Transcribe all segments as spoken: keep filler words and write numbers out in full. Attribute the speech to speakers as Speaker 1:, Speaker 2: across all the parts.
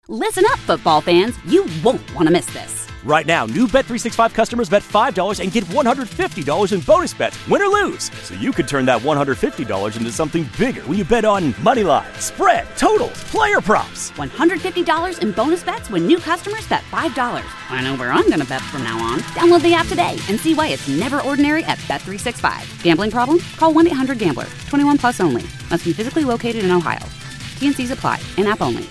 Speaker 1: Listen up, football fans. You won't want to miss this.
Speaker 2: Right now, new Bet three sixty-five customers bet five dollars and get one hundred fifty dollars in bonus bets, win or lose. So you could turn that one hundred fifty dollars into something bigger when you bet on money line, spread, totals, player props.
Speaker 1: one hundred fifty dollars in bonus bets when new customers bet five dollars. I know where I'm going to bet from now on. Download the app today and see why it's never ordinary at Bet three sixty-five. Gambling problem? Call one eight hundred gambler. twenty-one plus only. Must be physically located in Ohio. T and C's apply. In-app only.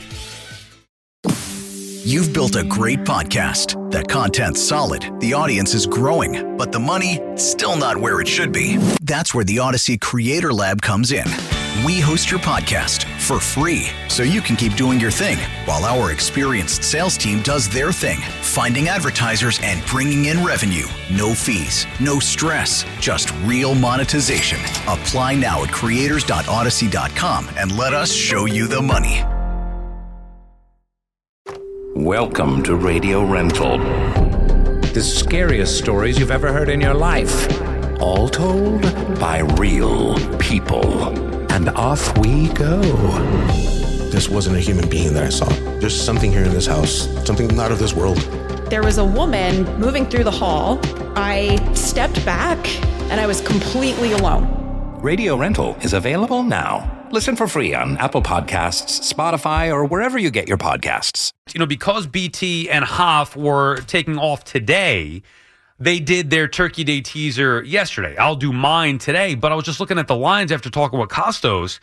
Speaker 3: You've built a great podcast. The content's solid, the audience is growing, but the money, still not where it should be. That's where the Odyssey Creator Lab comes in. We host your podcast for free, so you can keep doing your thing, while our experienced sales team does their thing, finding advertisers and bringing in revenue. No fees, no stress, just real monetization. Apply now at creators dot odyssey dot com and let us show you the money.
Speaker 4: Welcome to Radio Rental.
Speaker 5: The scariest stories you've ever heard in your life.
Speaker 4: All told by real people.
Speaker 5: And off we go.
Speaker 6: This wasn't a human being that I saw. There's something here in this house, something not of this world.
Speaker 7: There was a woman moving through the hall. I stepped back and I was completely alone.
Speaker 4: Radio Rental is available now. Listen for free on Apple Podcasts, Spotify, or wherever you get your podcasts.
Speaker 8: You know, because B T and Hoff were taking off today, they did their Turkey Day teaser yesterday. I'll do mine today, but I was just looking at the lines after talking with Costos,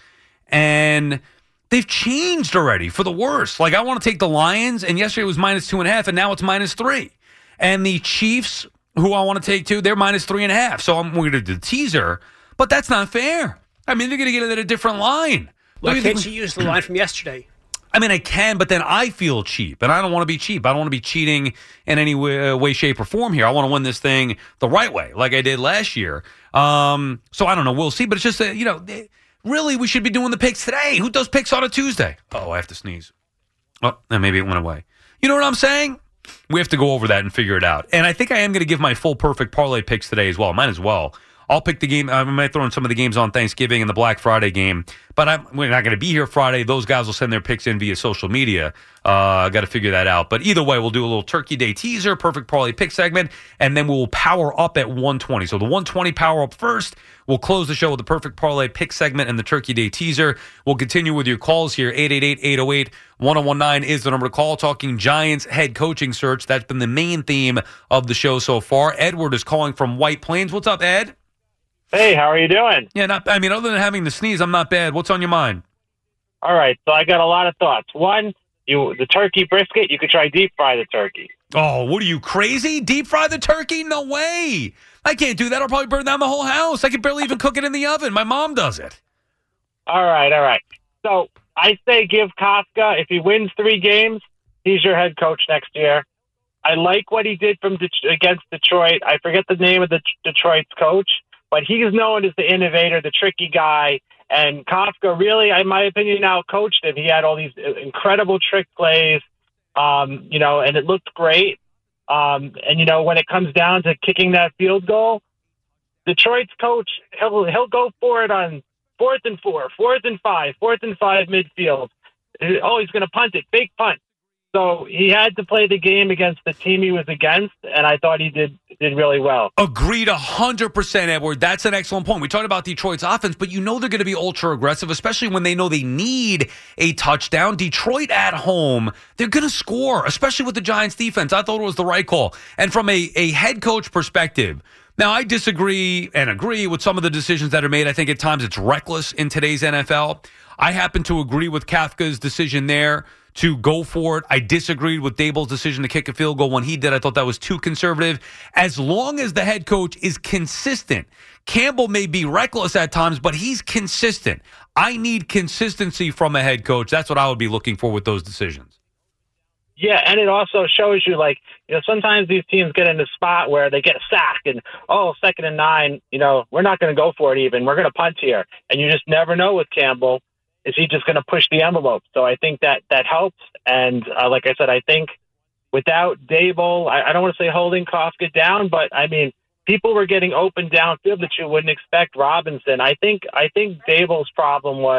Speaker 8: and they've changed already for the worse. Like, I want to take the Lions, and yesterday it was minus two and a half, and now it's minus three. And the Chiefs, who I want to take too, they're minus three and a half. So I'm going to do the teaser, but that's not fair. I mean, they're going to get it at a different line.
Speaker 9: Why can't you use the line from yesterday?
Speaker 8: I mean, I can, but then I feel cheap, and I don't want to be cheap. I don't want to be cheating in any way, way, shape, or form here. I want to win this thing the right way, like I did last year. Um, so I don't know. We'll see, but it's just, that, you know, really, we should be doing the picks today. Who does picks on a Tuesday? Oh, I have to sneeze. Oh, and maybe it went away. You know what I'm saying? We have to go over that and figure it out. And I think I am going to give my full perfect parlay picks today as well. Might as well. I'll pick the game. I might throw in some of the games on Thanksgiving and the Black Friday game, but I'm, we're not going to be here Friday. Those guys will send their picks in via social media. Uh, I got to figure that out. But either way, we'll do a little Turkey Day teaser, perfect parlay pick segment, and then we'll power up at one twenty. So the one twenty power up first. We'll close the show with the perfect parlay pick segment and the Turkey Day teaser. We'll continue with your calls here. eight eight eight, eight oh eight, one oh one nine is the number to call. Talking Giants head coaching search. That's been the main theme of the show so far. Edward is calling from White Plains. What's up, Ed?
Speaker 10: Hey, how are you doing?
Speaker 8: Yeah, not. I mean, other than having the sneeze, I'm not bad. What's on your mind?
Speaker 10: All right, so I got a lot of thoughts. One, you the turkey brisket, you could try deep fry the turkey.
Speaker 8: Oh, what are you, crazy? Deep fry the turkey? No way. I can't do that. I'll probably burn down the whole house. I can barely even cook it in the oven. My mom does it.
Speaker 10: All right, all right. So I say give Kafka, if he wins three games, he's your head coach next year. I like what he did from De- against Detroit. I forget the name of the Detroit's coach. But he's known as the innovator, the tricky guy. And Kafka really, in my opinion, now coached him. He had all these incredible trick plays, um, you know, and it looked great. Um, and, you know, when it comes down to kicking that field goal, Detroit's coach, he'll, he'll go for it on fourth and four, fourth and five, fourth and five midfield. Oh, he's going to punt it, fake punt. So he had to play the game against the team he was against, and I thought he did did really well.
Speaker 8: Agreed one hundred percent, Edward. That's an excellent point. We talked about Detroit's offense, but you know they're going to be ultra-aggressive, especially when they know they need a touchdown. Detroit at home, they're going to score, especially with the Giants' defense. I thought it was the right call. And from a, a head coach perspective, now I disagree and agree with some of the decisions that are made. I think at times it's reckless in today's N F L. I happen to agree with Kafka's decision there to go for it. I disagreed with Daboll's decision to kick a field goal when he did. I thought that was too conservative. As long as the head coach is consistent, Campbell may be reckless at times, but he's consistent. I need consistency from a head coach. That's what I would be looking for with those decisions.
Speaker 10: Yeah, and it also shows you, like, you know, sometimes these teams get in a spot where they get a sack and, oh, second and nine, you know, we're not going to go for it even. We're going to punt here. And you just never know with Campbell. Is he just going to push the envelope? So I think that that helps. And uh, like I said, I think without Daboll, I, I don't want to say holding Kafka down, but I mean, people were getting open downfield that you wouldn't expect. Robinson. I think I think Daboll's problem was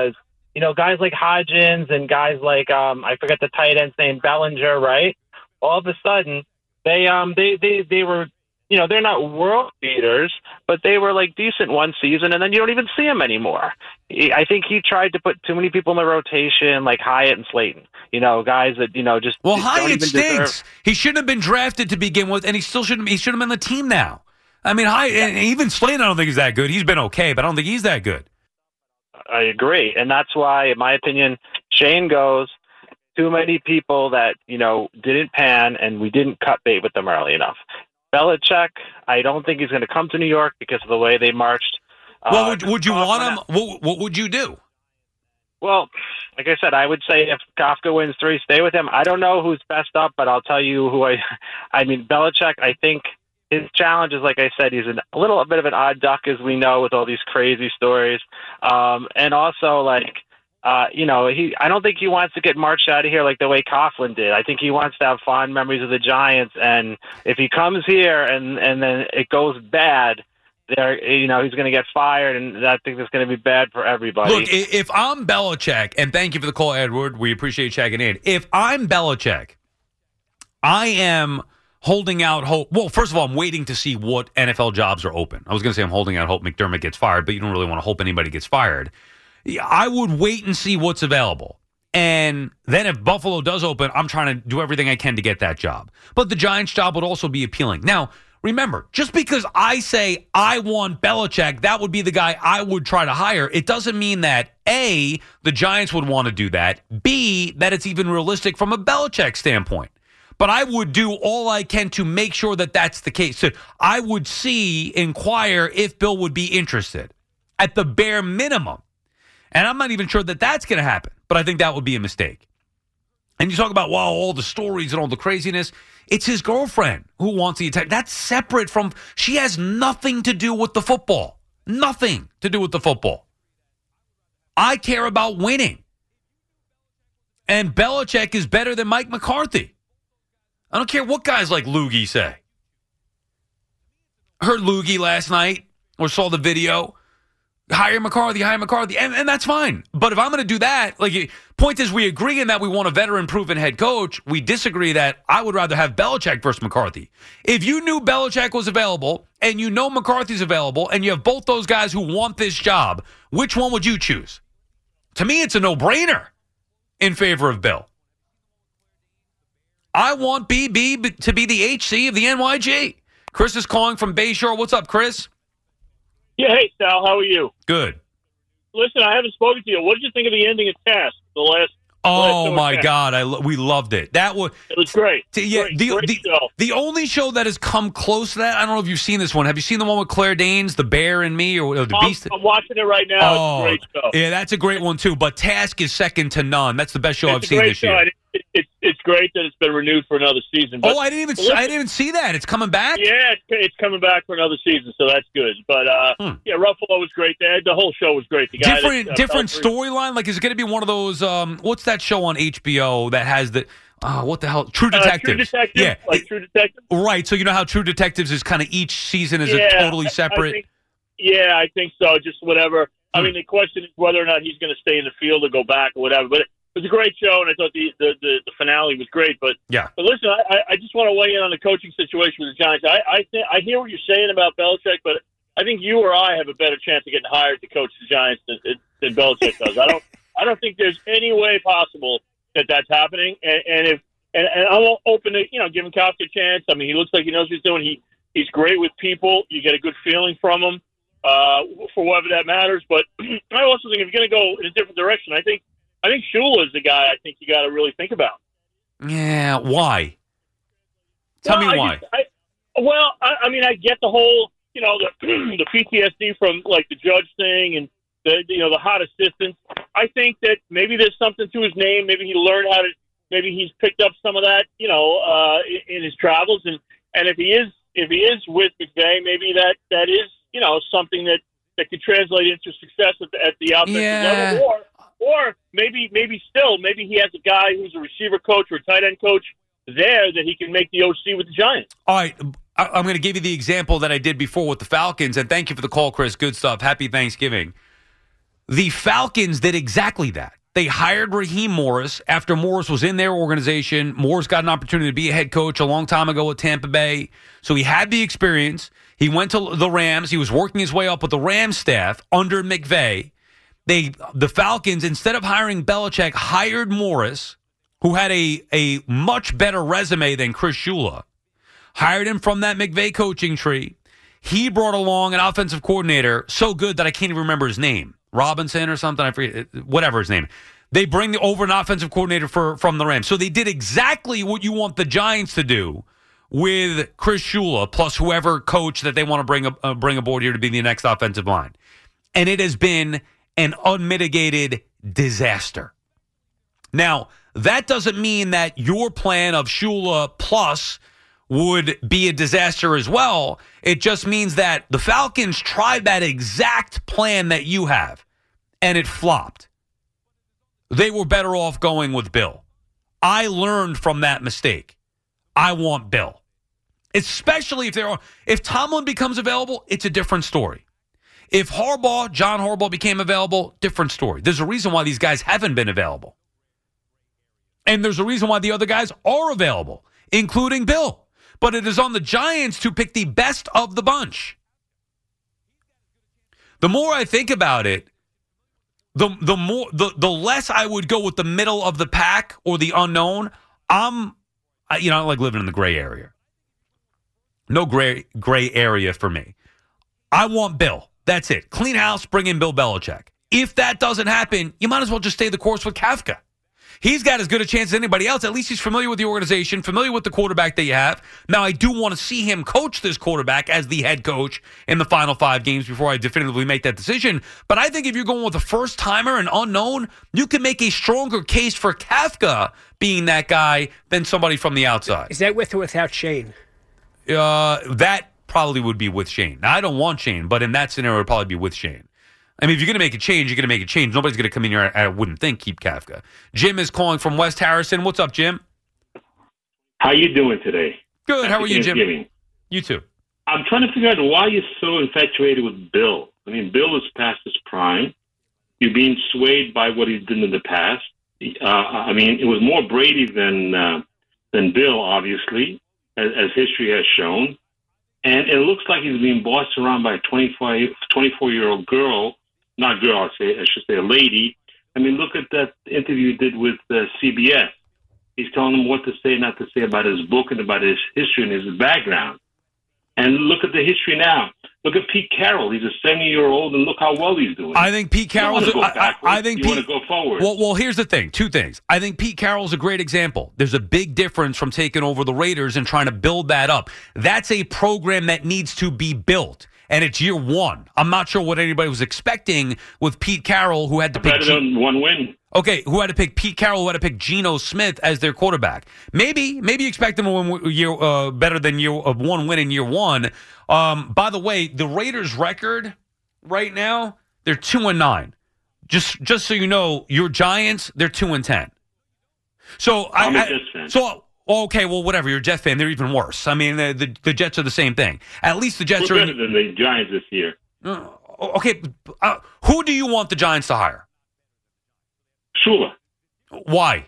Speaker 10: you know, guys like Hodgins and guys like um, I forget the tight end's name, Bellinger, right? All of a sudden, they um they they they were. You know, they're not world beaters, but they were like decent one season, and then you don't even see them anymore. He, I think he tried to put too many people in the rotation, like Hyatt and Slayton. You know, guys that you know just
Speaker 8: well,
Speaker 10: just
Speaker 8: Hyatt stinks.
Speaker 10: Deserve.
Speaker 8: He shouldn't have been drafted to begin with, and he still shouldn't. He should have been the team now. I mean, Hyatt, and even Slayton, I don't think he's that good. He's been okay, but I don't think he's that good.
Speaker 10: I agree, and that's why, in my opinion, Shane goes. Too many people that you know didn't pan, and we didn't cut bait with them early enough. Belichick, I don't think he's going to come to New York because of the way they marched.
Speaker 8: Well,
Speaker 10: uh,
Speaker 8: would, would you want him? What, what would you do?
Speaker 10: Well, like I said, I would say if Kafka wins three, stay with him. I don't know who's best up, but I'll tell you who I. I mean, Belichick. I think his challenge is, like I said, he's an, a little bit of an odd duck, as we know, with all these crazy stories, um, and also like. Uh, you know, he. I don't think he wants to get marched out of here like the way Coughlin did. I think he wants to have fond memories of the Giants, and if he comes here and, and then it goes bad, there, you know, he's going to get fired, and I think that's going to be bad for everybody.
Speaker 8: Look, if I'm Belichick, and thank you for the call, Edward. We appreciate you checking in. If I'm Belichick, I am holding out hope. Well, first of all, I'm waiting to see what N F L jobs are open. I was going to say I'm holding out hope McDermott gets fired, but you don't really want to hope anybody gets fired. I would wait and see what's available. And then if Buffalo does open, I'm trying to do everything I can to get that job. But the Giants job would also be appealing. Now, remember, just because I say I want Belichick, that would be the guy I would try to hire. It doesn't mean that, A, the Giants would want to do that, B, that it's even realistic from a Belichick standpoint. But I would do all I can to make sure that that's the case. So I would see, inquire if Bill would be interested at the bare minimum. And I'm not even sure that that's going to happen, but I think that would be a mistake. And you talk about, wow, all the stories and all the craziness. It's his girlfriend who wants the attack. That's separate from, she has nothing to do with the football. Nothing to do with the football. I care about winning. And Belichick is better than Mike McCarthy. I don't care what guys like Loogie say. I heard Loogie last night or saw the video. Hire McCarthy, hire McCarthy, and, and that's fine. But if I'm going to do that, like, point is, we agree in that we want a veteran-proven head coach. We disagree that I would rather have Belichick versus McCarthy. If you knew Belichick was available and you know McCarthy's available and you have both those guys who want this job, which one would you choose? To me, it's a no-brainer in favor of Bill. I want B B to be the H C of the N Y G. Chris is calling from Bayshore. What's up, Chris?
Speaker 11: Yeah, hey, Sal, how are you?
Speaker 8: Good.
Speaker 11: Listen, I haven't spoken to you. What did you think of the ending of Task? The last.
Speaker 8: Oh
Speaker 11: last
Speaker 8: my
Speaker 11: Task?
Speaker 8: God, I we loved it. That was
Speaker 11: it was great.
Speaker 8: T- yeah,
Speaker 11: great,
Speaker 8: the
Speaker 11: great
Speaker 8: the,
Speaker 11: show.
Speaker 8: the only show that has come close to that. I don't know if you've seen this one. Have you seen the one with Claire Danes, The Bear and Me, or, or the
Speaker 11: I'm,
Speaker 8: Beast?
Speaker 11: I'm watching it right now.
Speaker 8: Oh,
Speaker 11: it's a great show.
Speaker 8: Yeah, that's a great one too. But Task is second to none. That's the best show
Speaker 11: it's
Speaker 8: I've
Speaker 11: a
Speaker 8: seen
Speaker 11: great
Speaker 8: this
Speaker 11: show.
Speaker 8: year.
Speaker 11: It, it, it, it's great that it's been renewed for another season. But,
Speaker 8: oh, I didn't even
Speaker 11: listen,
Speaker 8: I didn't even see that. It's coming back.
Speaker 11: Yeah, it's, it's coming back for another season, so that's good. But uh,
Speaker 8: hmm.
Speaker 11: yeah, Ruffalo was great. The, the whole show was great. The guy
Speaker 8: different
Speaker 11: that, uh,
Speaker 8: different
Speaker 11: Pelfrey-
Speaker 8: storyline. Like, is it going to be one of those? Um, what's that show on H B O that has the? Oh, what the hell? True Detectives.
Speaker 11: Uh, True Detective.
Speaker 8: Yeah,
Speaker 11: Like True Detective.
Speaker 8: right. So you know how True Detectives is kind of each season is
Speaker 11: yeah,
Speaker 8: a totally
Speaker 11: I-
Speaker 8: separate.
Speaker 11: I think, yeah, I think so. Just whatever. I
Speaker 8: Hmm.
Speaker 11: mean, the question is whether or not he's going to stay in the field or go back or whatever. But it was a great show, and I thought the the, the, the finale was great. But
Speaker 8: yeah.
Speaker 11: But listen, I, I just want to weigh in on the coaching situation with the Giants. I I, think, I hear what you're saying about Belichick, but I think you or I have a better chance of getting hired to coach the Giants than, than Belichick does. I don't I don't think there's any way possible that that's happening. And, and if and, and I'm open to you know giving Kafka a chance. I mean, he looks like he knows what he's doing. He he's great with people. You get a good feeling from him uh, for whatever that matters. But I also think if you're going to go in a different direction, I think I think Shula is the guy. I think you got to really think about.
Speaker 8: Yeah, why? Tell
Speaker 11: well,
Speaker 8: me
Speaker 11: I
Speaker 8: why.
Speaker 11: Just, I, well, I, I mean, I get the whole, you know, the the P T S D from like the Judge thing and the you know the hot assistants. I think that maybe there's something to his name. Maybe he learned how to. Maybe he's picked up some of that, you know, uh, in, in his travels. And, and if he is if he is with McVay, maybe that, that is you know something that, that could translate into success at the, at the offensive
Speaker 8: Yeah.
Speaker 11: level. Or or maybe maybe still maybe he has a guy who's a receiver coach or a tight end coach there that he can make the O C with the Giants.
Speaker 8: All right, I- I'm going to give you the example that I did before with the Falcons, and thank you for the call, Chris. Good stuff. Happy Thanksgiving. The Falcons did exactly that. They hired Raheem Morris after Morris was in their organization. Morris got an opportunity to be a head coach a long time ago at Tampa Bay. So he had the experience. He went to the Rams. He was working his way up with the Rams staff under McVay. They, the Falcons, instead of hiring Belichick, hired Morris, who had a, a much better resume than Chris Shula. Hired him from that McVay coaching tree. He brought along an offensive coordinator so good that I can't even remember his name. Robinson or something, I forget, whatever his name. They bring the, over an offensive coordinator for, from the Rams. So they did exactly what you want the Giants to do with Chris Shula plus whoever coach that they want to bring uh, bring aboard here to be the next offensive line. And it has been an unmitigated disaster. Now, that doesn't mean that your plan of Shula plus would be a disaster as well. It just means that the Falcons tried that exact plan that you have, and it flopped. They were better off going with Bill. I learned from that mistake. I want Bill. Especially if there are, if Tomlin becomes available, it's a different story. If Harbaugh, John Harbaugh became available, different story. There's a reason why these guys haven't been available. And there's a reason why the other guys are available, including Bill. But it is on the Giants to pick the best of the bunch. The more I think about it, the the more the, the less I would go with the middle of the pack or the unknown. I'm, you know, I like living in the gray area. No gray gray area for me. I want Bill. That's it. Clean house, bring in Bill Belichick. If that doesn't happen, you might as well just stay the course with Kafka. He's got as good a chance as anybody else. At least he's familiar with the organization, familiar with the quarterback that you have. Now, I do want to see him coach this quarterback as the head coach in the final five games before I definitively make that decision. But I think if you're going with a first-timer and unknown, you can make a stronger case for Kafka being that guy than somebody from the outside.
Speaker 9: Is that with or without Shane?
Speaker 8: Uh, that probably would be with Shane. Now, I don't want Shane, but in that scenario, it would probably be with Shane. I mean, if you're going to make a change, you're going to make a change. Nobody's going to come in here, I wouldn't think, keep Kafka. Jim is calling from West Harrison. What's up, Jim?
Speaker 12: How you doing today?
Speaker 8: Good.
Speaker 12: Happy
Speaker 8: How are you, Jim?
Speaker 12: Thanksgiving.
Speaker 8: You too.
Speaker 12: I'm trying to figure out why you're so infatuated with Bill. I mean, Bill is past his prime. You're being swayed by what he's done in the past. Uh, I mean, it was more Brady than uh, than Bill, obviously, as, as history has shown. And it looks like he's being bossed around by a twenty-four-year-old girl. Not girl, I say I should say a lady. I mean, look at that interview he did with uh, C B S. He's telling him what to say, not to say about his book and about his history and his background. And look at the history now. Look at Pete Carroll. He's a seventy-year-old, and look how well he's doing.
Speaker 8: I think Pete Carroll's.
Speaker 12: You want to go
Speaker 8: I, I, I think
Speaker 12: you
Speaker 8: Pete,
Speaker 12: want to go forward.
Speaker 8: Well, well, here's the thing. Two things. I think Pete Carroll's a great example. There's a big difference from taking over the Raiders and trying to build that up. That's a program that needs to be built. And it's year one. I'm not sure what anybody was expecting with Pete Carroll, who had to pick
Speaker 12: better than one win.
Speaker 8: Okay, who had to pick Pete Carroll, who had to pick Geno Smith as their quarterback. Maybe, maybe you expect them to win year uh, better than year uh, one win in year one. Um, by the way, the Raiders' record right now, they're two and nine. Just, just so you know, your Giants, they're two and ten. So
Speaker 12: I'm
Speaker 8: I,
Speaker 12: a Jets fan.
Speaker 8: so. Okay, well, whatever. You're a Jets fan. They're even worse. I mean, the, the, the Jets are the same thing. At least the Jets
Speaker 12: We're
Speaker 8: are
Speaker 12: better than the Giants this year.
Speaker 8: Uh, okay, uh, who do you want the Giants to hire?
Speaker 12: Shula.
Speaker 8: Why?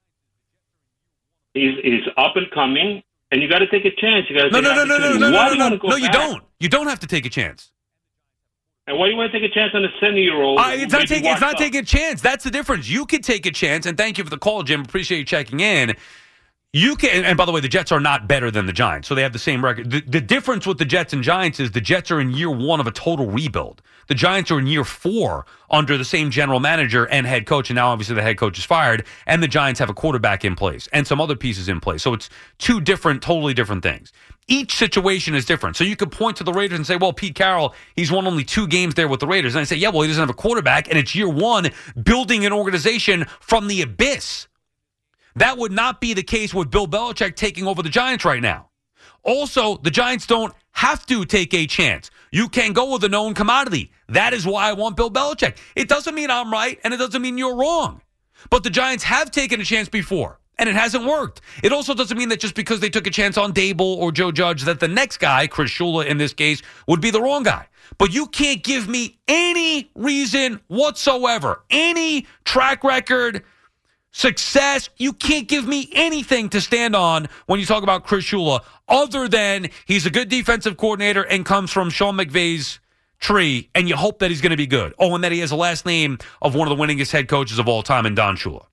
Speaker 12: He's, he's up and coming, and you got to take a chance. You got to
Speaker 8: no,
Speaker 12: take
Speaker 8: no,
Speaker 12: an
Speaker 8: no, no, no,
Speaker 12: opportunity.
Speaker 8: no, no,
Speaker 12: Why
Speaker 8: no,
Speaker 12: do you
Speaker 8: no,
Speaker 12: want to go
Speaker 8: no. You
Speaker 12: back?
Speaker 8: don't. You don't have to take a chance.
Speaker 12: And why do you want to take a chance on a seventy-year-old?
Speaker 8: Uh, it's not taking. It's not taking a chance. That's the difference. You could take a chance, and thank you for the call, Jim. Appreciate you checking in. You can, and by the way, the Jets are not better than the Giants, so they have the same record. The, the difference with the Jets and Giants is the Jets are in year one of a total rebuild. The Giants are in year four under the same general manager and head coach, and now obviously the head coach is fired, and the Giants have a quarterback in place and some other pieces in place. So it's two different, totally different things. Each situation is different. So you could point to the Raiders and say, well, Pete Carroll, he's won only two games there with the Raiders. And I say, yeah, well, he doesn't have a quarterback, and it's year one building an organization from the abyss. That would not be the case with Bill Belichick taking over the Giants right now. Also, the Giants don't have to take a chance. You can go with a known commodity. That is why I want Bill Belichick. It doesn't mean I'm right, and it doesn't mean you're wrong. But the Giants have taken a chance before. And it hasn't worked. It also doesn't mean that just because they took a chance on Dable or Joe Judge that the next guy, Chris Shula in this case, would be the wrong guy. But you can't give me any reason whatsoever, any track record, success. You can't give me anything to stand on when you talk about Chris Shula other than he's a good defensive coordinator and comes from Sean McVay's tree, and you hope that he's going to be good. Oh, and that he has a last name of one of the winningest head coaches of all time in Don Shula.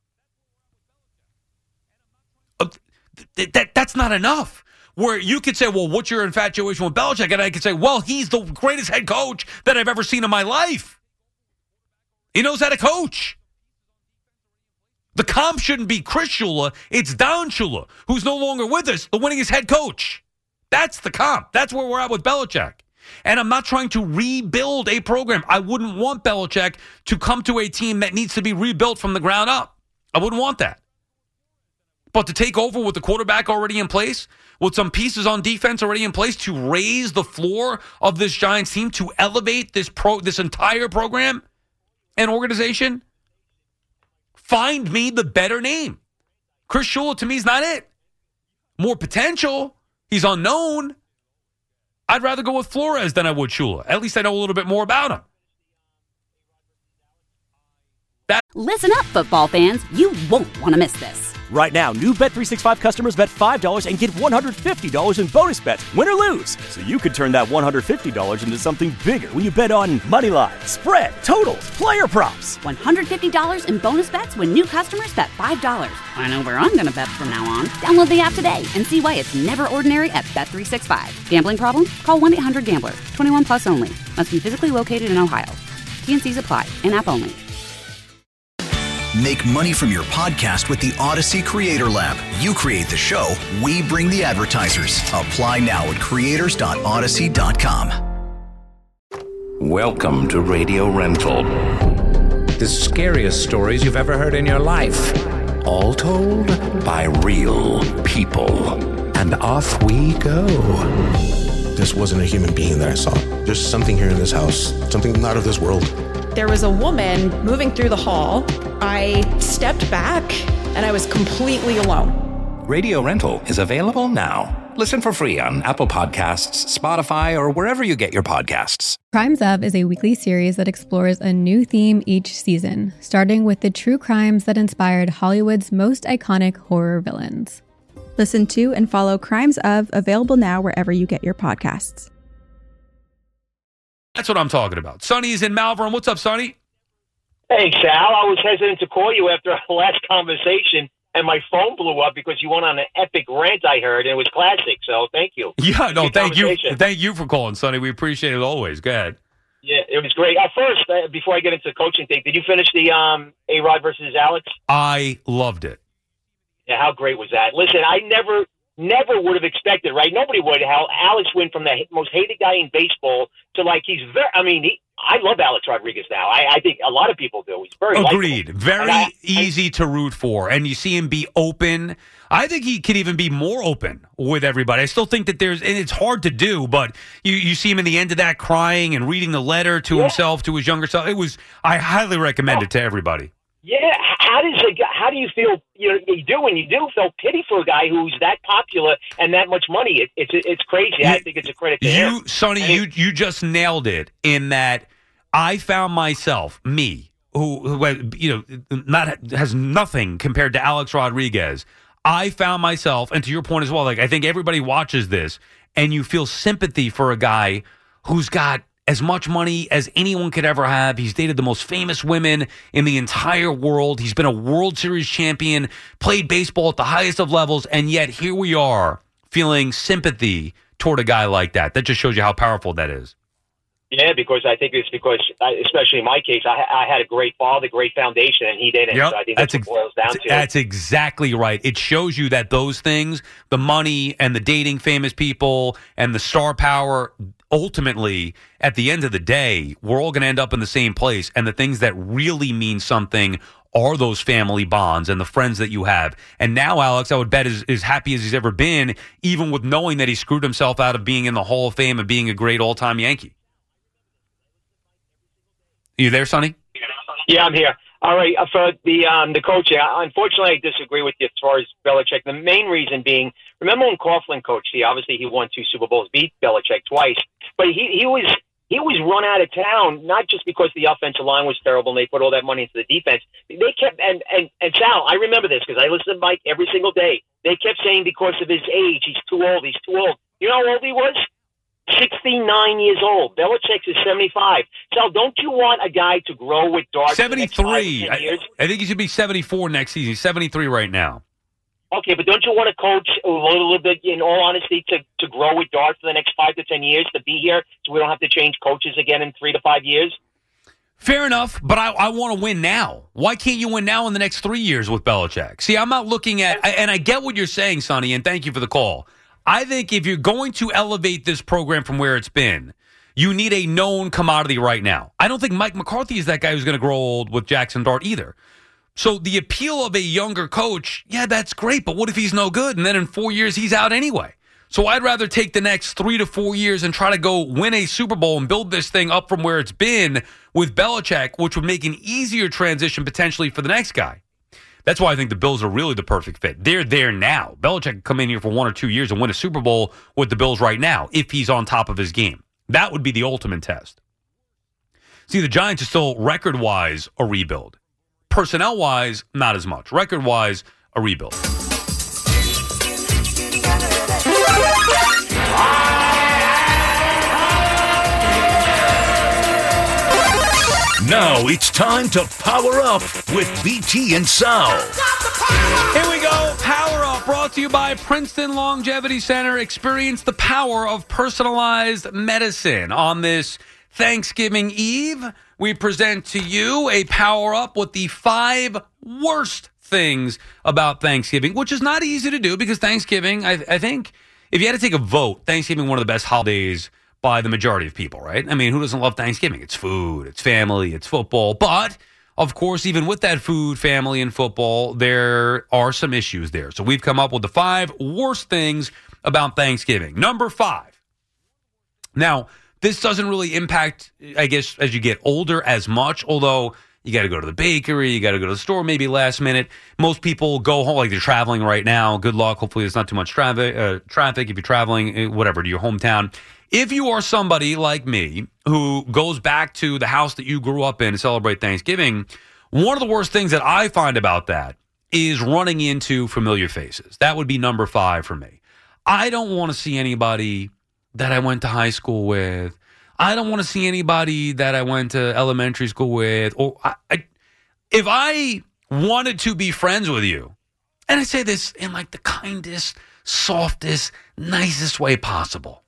Speaker 8: That, that's not enough. Where you could say, well, what's your infatuation with Belichick? And I could say, well, he's the greatest head coach that I've ever seen in my life. He knows how to coach. The comp shouldn't be Chris Shula. It's Don Shula, who's no longer with us, the winningest head coach. That's the comp. That's where we're at with Belichick. And I'm not trying to rebuild a program. I wouldn't want Belichick to come to a team that needs to be rebuilt from the ground up. I wouldn't want that. But to take over with the quarterback already in place, with some pieces on defense already in place to raise the floor of this Giants team, to elevate this pro, this entire program and organization, find me the better name. Chris Shula, to me, is not it. More potential. He's unknown. I'd rather go with Flores than I would Shula. At least I know a little bit more about him.
Speaker 1: That- Listen up, football fans. You won't want to miss this.
Speaker 2: Right now, new Bet three sixty-five customers bet five dollars and get one hundred fifty dollars in bonus bets, win or lose. So you could turn that one hundred fifty dollars into something bigger when you bet on money line, spread, totals, player props.
Speaker 1: one hundred fifty dollars in bonus bets when new customers bet five dollars. I know where I'm going to bet from now on. Download the app today and see why it's never ordinary at Bet three sixty-five. Gambling problem? Call one eight hundred gambler. twenty-one plus only. Must be physically located in Ohio. T and C's apply. In-app only.
Speaker 3: Make money from your podcast with the Odyssey Creator Lab. You create the show, we bring the advertisers. Apply now at creators dot odyssey dot com.
Speaker 4: Welcome to Radio Rental.
Speaker 5: The scariest stories you've ever heard in your life.
Speaker 4: All told by real people.
Speaker 5: And off we go.
Speaker 6: This wasn't a human being that I saw. There's something here in this house, something not of this world.
Speaker 7: There was a woman moving through the hall. I stepped back and I was completely alone.
Speaker 4: Radio Rental is available now. Listen for free on Apple Podcasts, Spotify, or wherever you get your podcasts.
Speaker 13: Crimes Of is a weekly series that explores a new theme each season, starting with the true crimes that inspired Hollywood's most iconic horror villains.
Speaker 14: Listen to and follow Crimes Of, available now wherever you get your podcasts.
Speaker 8: That's what I'm talking about. Sonny's in Malvern. What's up, Sonny?
Speaker 15: Hey, Sal. I was hesitant to call you after our last conversation, and my phone blew up because you went on an epic rant I heard, and it was classic, so thank you.
Speaker 8: Yeah, no, thank you. Thank you for calling, Sonny. We appreciate it always. Go ahead.
Speaker 15: Yeah, it was great. Uh, first, uh, before I get into the coaching thing, did you finish the um, A-Rod versus Alex?
Speaker 8: I loved it.
Speaker 15: Yeah, how great was that? Listen, I never... Never would have expected, right? Nobody would. How Alex went from the most hated guy in baseball to like he's very. I mean, he, I love Alex Rodriguez now. I, I think a lot of people do. He's very
Speaker 8: agreed.
Speaker 15: Likable.
Speaker 8: Very
Speaker 15: I,
Speaker 8: easy
Speaker 15: I,
Speaker 8: to root for, and you see him be open. I think he could even be more open with everybody. I still think that there's, and it's hard to do, but you you see him in the end of that crying and reading the letter to yeah. himself, to his younger self. It was. I highly recommend oh. it to everybody.
Speaker 15: Yeah, how does a, how do you feel? You know, you do when you do feel pity for a guy who's that popular and that much money. It, it's it's crazy. You, I think it's a credit to
Speaker 8: you,
Speaker 15: him.
Speaker 8: Sonny.
Speaker 15: And
Speaker 8: you
Speaker 15: it,
Speaker 8: you just nailed it in that I found myself me who, who you know not has nothing compared to Alex Rodriguez. I found myself, and to your point as well, like I think everybody watches this and you feel sympathy for a guy who's got as much money as anyone could ever have. He's dated the most famous women in the entire world. He's been a World Series champion, played baseball at the highest of levels, and yet here we are feeling sympathy toward a guy like that. That just shows you how powerful that is.
Speaker 15: Yeah, because I think it's because, especially in my case, I, I had a great father, great foundation, and he didn't.
Speaker 8: Yep.
Speaker 15: So I think that's, that's what it boils down to.
Speaker 8: That's exactly right. It shows you that those things, the money and the dating famous people and the star power, ultimately, at the end of the day, we're all going to end up in the same place. And the things that really mean something are those family bonds and the friends that you have. And now Alex, I would bet, is as happy as he's ever been, even with knowing that he screwed himself out of being in the Hall of Fame and being a great all-time Yankee. You there, Sonny?
Speaker 15: Yeah, I'm here. All right, uh, for the um, the coaching, unfortunately, I disagree with you as far as Belichick. The main reason being, remember when Coughlin coached? He obviously he won two Super Bowls, beat Belichick twice, but he he was he was run out of town not just because the offensive line was terrible and they put all that money into the defense. They kept and and and Sal, I remember this because I listen to Mike every single day. They kept saying because of his age, he's too old. He's too old. You know how old he was? sixty-nine years old. Belichick is seventy-five. So don't you want a guy to grow with darts?
Speaker 8: seventy-three. I, I think he should be seventy-four next season. He's seventy-three right now.
Speaker 15: Okay, but don't you want a coach a little bit, in all honesty, to, to grow with Dart for the next five to ten years, to be here so we don't have to change coaches again in three to five years?
Speaker 8: Fair enough, but I, I want to win now. Why can't you win now in the next three years with Belichick? See, I'm not looking at, and I get what you're saying, Sonny, and thank you for the call. I think if you're going to elevate this program from where it's been, you need a known commodity right now. I don't think Mike McCarthy is that guy who's going to grow old with Jackson Dart either. So the appeal of a younger coach, yeah, that's great, but what if he's no good? And then in four years, he's out anyway. So I'd rather take the next three to four years and try to go win a Super Bowl and build this thing up from where it's been with Belichick, which would make an easier transition potentially for the next guy. That's why I think the Bills are really the perfect fit. They're there now. Belichick could come in here for one or two years and win a Super Bowl with the Bills right now if he's on top of his game. That would be the ultimate test. See, the Giants are still record-wise a rebuild. Personnel-wise, not as much. Record-wise, a rebuild.
Speaker 16: Now it's time to power up with B T and Sal.
Speaker 8: Here we go. Power Up, brought to you by Princeton Longevity Center. Experience the power of personalized medicine. On this Thanksgiving Eve, we present to you a Power Up with the five worst things about Thanksgiving, which is not easy to do because Thanksgiving, I, I think, if you had to take a vote, Thanksgiving one of the best holidays by the majority of people, right? I mean, who doesn't love Thanksgiving? It's food, it's family, it's football. But, of course, even with that food, family, and football, there are some issues there. So we've come up with the five worst things about Thanksgiving. Number five. Now, this doesn't really impact, I guess, as you get older as much, although you got to go to the bakery, you got to go to the store maybe last minute. Most people go home, like they're traveling right now. Good luck. Hopefully there's not too much traffic, uh, traffic if you're traveling, whatever, to your hometown. If you are somebody like me who goes back to the house that you grew up in to celebrate Thanksgiving, one of the worst things that I find about that is running into familiar faces. That would be number five for me. I don't want to see anybody that I went to high school with. I don't want to see anybody that I went to elementary school with. Or I, I, if I wanted to be friends with you, and I say this in like the kindest, softest, nicest way possible.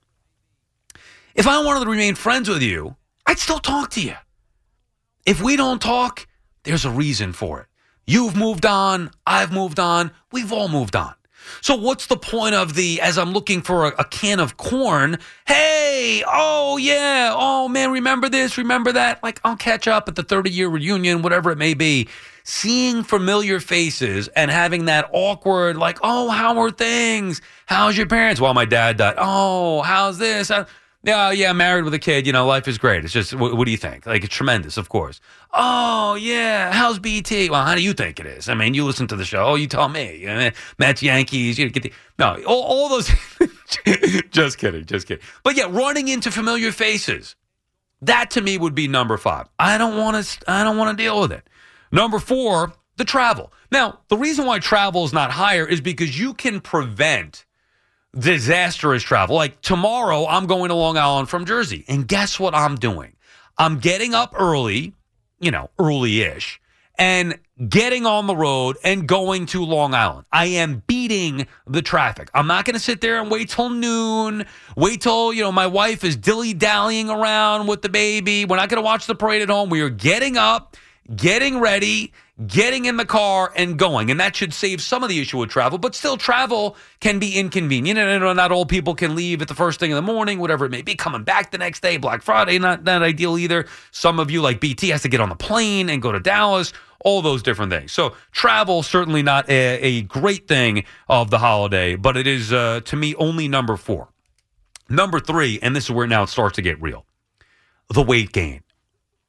Speaker 8: If I wanted to remain friends with you, I'd still talk to you. If we don't talk, there's a reason for it. You've moved on. I've moved on. We've all moved on. So what's the point of the, as I'm looking for a, a can of corn, hey, oh, yeah, oh, man, remember this, remember that? Like, I'll catch up at the thirty-year reunion, whatever it may be. Seeing familiar faces and having that awkward, like, oh, how are things? How's your parents? Well, my dad died. Oh, how's this? I, Yeah, yeah, married with a kid, you know, life is great. It's just, what, what do you think? Like, it's tremendous, of course. Oh, yeah, how's B T? Well, how do you think it is? I mean, you listen to the show. Oh, you tell me. You know, Mets, Yankees, you get the, no, all, all those, just kidding, just kidding. But yeah, running into familiar faces, that to me would be number five. I don't want to, I don't want to deal with it. Number four, the travel. Now, the reason why travel is not higher is because you can prevent disastrous travel. Like tomorrow, I'm going to Long Island from Jersey. And guess what I'm doing? I'm getting up early, you know, early-ish, and getting on the road and going to Long Island. I am beating the traffic. I'm not going to sit there and wait till noon, wait till, you know, my wife is dilly-dallying around with the baby. We're not going to watch the parade at home. We are getting up, getting ready, getting in the car and going. And that should save some of the issue with travel, but still travel can be inconvenient. And not all people can leave at the first thing in the morning, whatever it may be, coming back the next day, Black Friday, not that ideal either. Some of you like B T has to get on the plane and go to Dallas, all those different things. So travel, certainly not a, a great thing of the holiday, but it is, uh, to me, only number four. Number three, and this is where now it starts to get real, the weight gain.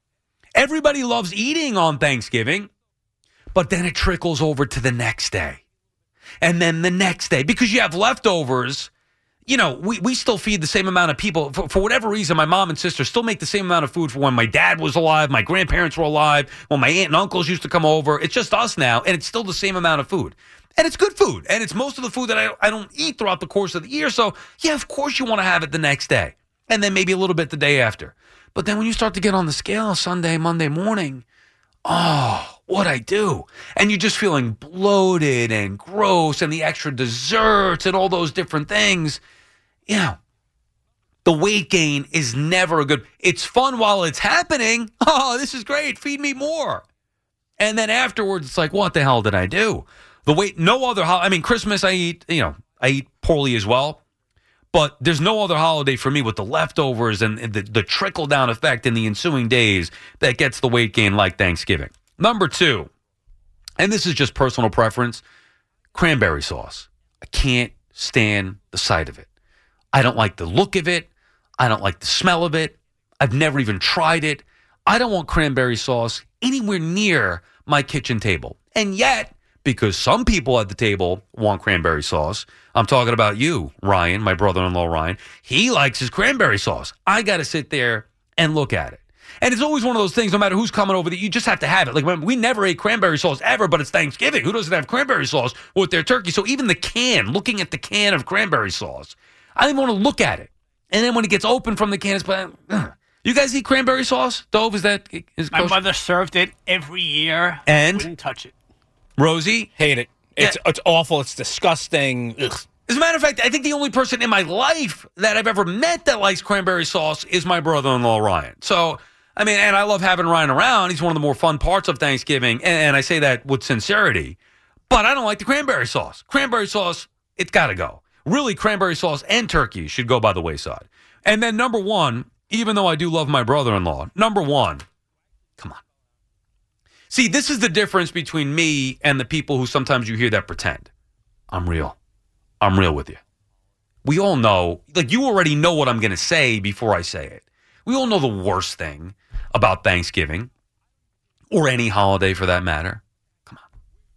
Speaker 8: Everybody loves eating on Thanksgiving, but then it trickles over to the next day. And then the next day, because you have leftovers. You know, we, we still feed the same amount of people. For, for whatever reason, my mom and sister still make the same amount of food for when my dad was alive, my grandparents were alive, when my aunt and uncles used to come over. It's just us now, and it's still the same amount of food. And it's good food, and it's most of the food that I, I don't eat throughout the course of the year. So, yeah, of course you want to have it the next day, and then maybe a little bit the day after. But then when you start to get on the scale Sunday, Monday morning, oh, what I do. And you're just feeling bloated and gross and the extra desserts and all those different things. You know, the weight gain is never a good. It's fun while it's happening. Oh, this is great. Feed me more. And then afterwards, it's like, what the hell did I do? The weight, no other, ho- I mean, Christmas, I eat, you know, I eat poorly as well. But there's no other holiday for me with the leftovers and the, the trickle-down effect in the ensuing days that gets the weight gain like Thanksgiving. Number two, and this is just personal preference, cranberry sauce. I can't stand the sight of it. I don't like the look of it. I don't like the smell of it. I've never even tried it. I don't want cranberry sauce anywhere near my kitchen table. And yet, because some people at the table want cranberry sauce, I'm talking about you, Ryan, my brother-in-law, Ryan. He likes his cranberry sauce. I got to sit there and look at it. And it's always one of those things, no matter who's coming over, that you just have to have it. Like, we never ate cranberry sauce ever, but it's Thanksgiving. Who doesn't have cranberry sauce with their turkey? So even the can, looking at the can of cranberry sauce, I don't even want to look at it. And then when it gets open from the can, it's like, ugh. You guys eat cranberry sauce? Dove, is that? Is
Speaker 9: My mother served it every year.
Speaker 8: And?
Speaker 9: Wouldn't touch it.
Speaker 8: Rosie?
Speaker 17: Hate it. It's
Speaker 8: Yeah.
Speaker 17: it's awful. It's disgusting. Ugh.
Speaker 8: As a matter of fact, I think the only person in my life that I've ever met that likes cranberry sauce is my brother-in-law, Ryan. So, I mean, and I love having Ryan around. He's one of the more fun parts of Thanksgiving, and, and I say that with sincerity. But I don't like the cranberry sauce. Cranberry sauce, it's got to go. Really, cranberry sauce and turkey should go by the wayside. And then number one, even though I do love my brother-in-law, number one, come on. See, this is the difference between me and the people who sometimes you hear that pretend. I'm real. I'm real with you. We all know, like you already know what I'm going to say before I say it. We all know the worst thing about Thanksgiving or any holiday for that matter. Come on.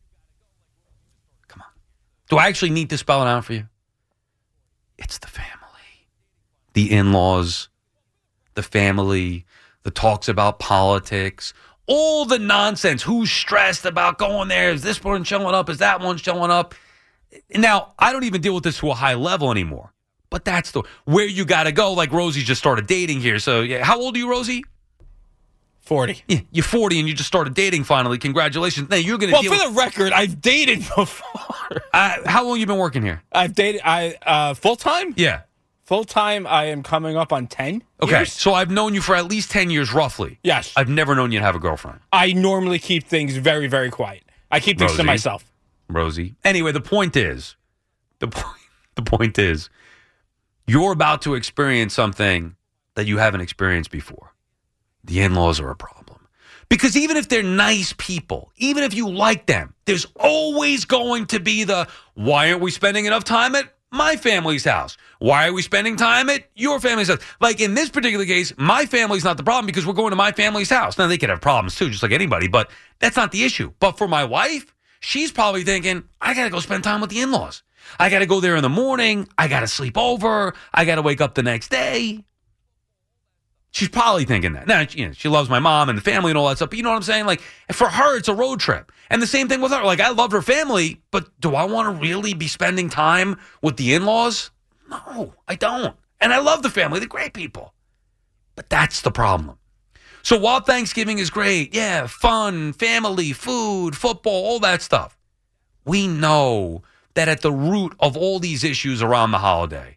Speaker 8: Come on. Do I actually need to spell it out for you? It's the family. The in-laws, the family, the talks about politics, all the nonsense. Who's stressed about going there? Is this one showing up? Is that one showing up? Now, I don't even deal with this to a high level anymore. But that's the where you got to go. Like Rosie just started dating here. So, yeah. How old are you, Rosie?
Speaker 17: forty.
Speaker 8: Yeah, you're forty and you just started dating finally. Congratulations. Now, you're going to
Speaker 17: Well,
Speaker 8: deal
Speaker 17: for
Speaker 8: with,
Speaker 17: the record, I've dated before.
Speaker 8: uh, how long you been working here?
Speaker 17: I've dated I uh, full time?
Speaker 8: Yeah.
Speaker 17: Full time, I am coming up on ten
Speaker 8: Okay,
Speaker 17: years.
Speaker 8: so I've known you for at least ten years, roughly.
Speaker 17: Yes.
Speaker 8: I've never known you to have a girlfriend.
Speaker 17: I normally keep things very, very quiet. I keep things
Speaker 8: Rosie.
Speaker 17: to myself.
Speaker 8: Rosie. Anyway, the point is, the point, the point is, you're about to experience something that you haven't experienced before. The in-laws are a problem. Because even if they're nice people, even if you like them, there's always going to be the, why aren't we spending enough time at my family's house? Why are we spending time at your family's house? Like in this particular case, my family's not the problem because we're going to my family's house. Now, they could have problems too, just like anybody, but that's not the issue. But for my wife, she's probably thinking, I got to go spend time with the in-laws. I got to go there in the morning. I got to sleep over. I got to wake up the next day. She's probably thinking that. Now, you know, she loves my mom and the family and all that stuff, but you know what I'm saying? Like, for her, it's a road trip. And the same thing with her. Like, I love her family, but do I want to really be spending time with the in-laws? No, I don't. And I love the family. They're great people. But that's the problem. So while Thanksgiving is great, yeah, fun, family, food, football, all that stuff, we know that at the root of all these issues around the holiday,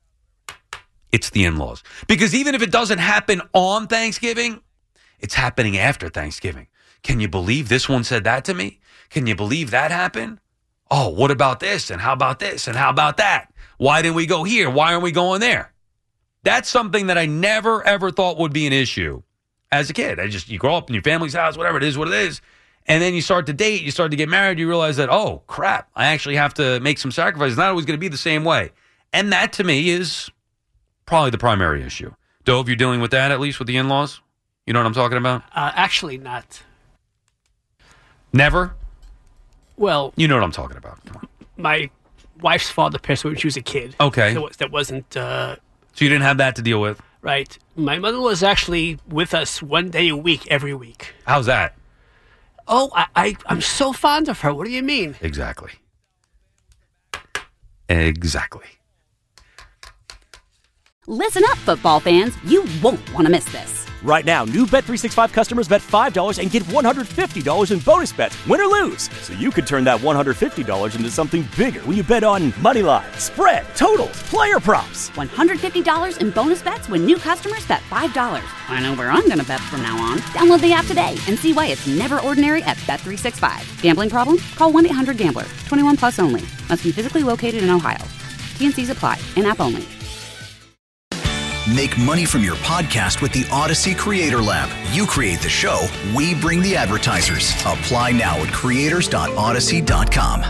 Speaker 8: it's the in-laws. Because even if it doesn't happen on Thanksgiving, it's happening after Thanksgiving. Can you believe this one said that to me? Can you believe that happened? Oh, what about this? And how about this? And how about that? Why didn't we go here? Why aren't we going there? That's something that I never, ever thought would be an issue as a kid. I just, you grow up in your family's house, whatever it is, what it is. And then you start to date, you start to get married, you realize that, oh, crap, I actually have to make some sacrifices. It's not always going to be the same way. And that, to me, is probably the primary issue. Dove, you're dealing with that, at least with the in-laws? You know what I'm talking about?
Speaker 9: Uh, actually, not.
Speaker 8: Never?
Speaker 9: Well,
Speaker 8: You know what I'm talking about. Come on.
Speaker 9: my wife's father passed away when she was a kid.
Speaker 8: Okay.
Speaker 9: That, was, that wasn't uh,
Speaker 8: So you didn't have that to deal with?
Speaker 9: right. My mother was actually with us one day a week, every week.
Speaker 8: How's that?
Speaker 9: Oh, I, I, I'm so fond of her. What do you mean?
Speaker 8: Exactly. Exactly.
Speaker 1: Listen up, football fans. You won't want to miss this.
Speaker 2: Right now, new Bet three sixty-five customers bet five dollars and get one hundred fifty dollars in bonus bets, win or lose. So you could turn that one hundred fifty dollars into something bigger when you bet on money line, spread, totals, player props.
Speaker 1: one hundred fifty dollars in bonus bets when new customers bet five dollars. I know where I'm going to bet from now on. Download the app today and see why it's never ordinary at Bet three sixty-five. Gambling problem? Call one eight hundred gambler. twenty-one plus only. Must be physically located in Ohio. T and C's apply. In-app only.
Speaker 3: Make money from your podcast with the Odyssey Creator Lab. You create the show, we bring the advertisers. Apply now at creators dot odyssey dot com.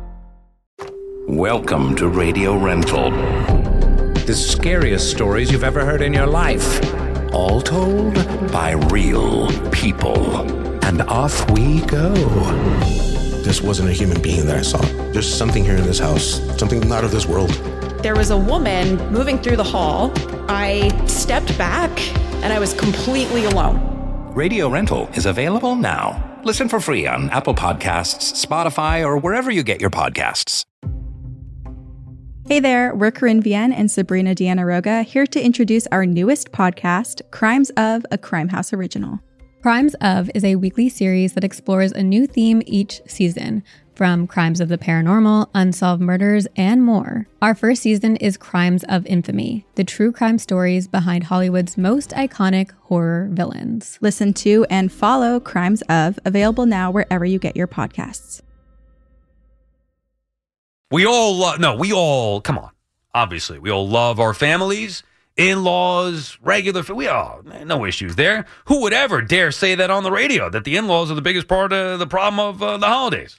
Speaker 4: Welcome to Radio Rental.
Speaker 5: The scariest stories you've ever heard in your life.
Speaker 4: All told by real people. And off we go.
Speaker 6: This wasn't a human being that I saw. There's something here in this house, something not of this world.
Speaker 7: There was a woman moving through the hall. I stepped back and I was completely alone.
Speaker 4: Radio Rental is available now. Listen for free on Apple Podcasts, Spotify, or wherever you get your podcasts.
Speaker 14: Hey there, we're Corinne Vienne and Sabrina Deanna Roga here to introduce our newest podcast, Crimes of, a Crime House original.
Speaker 13: Crimes of is a weekly series that explores a new theme each season, from crimes of the paranormal, unsolved murders, and more. Our first season is Crimes of Infamy, the true crime stories behind Hollywood's most iconic horror villains.
Speaker 14: Listen to and follow Crimes of, available now wherever you get your podcasts.
Speaker 8: We all love, no, we all, come on. Obviously, we all love our families, in-laws, regular, we all, no issues there. Who would ever dare say that on the radio, that the in-laws are the biggest part of the problem of uh, the holidays?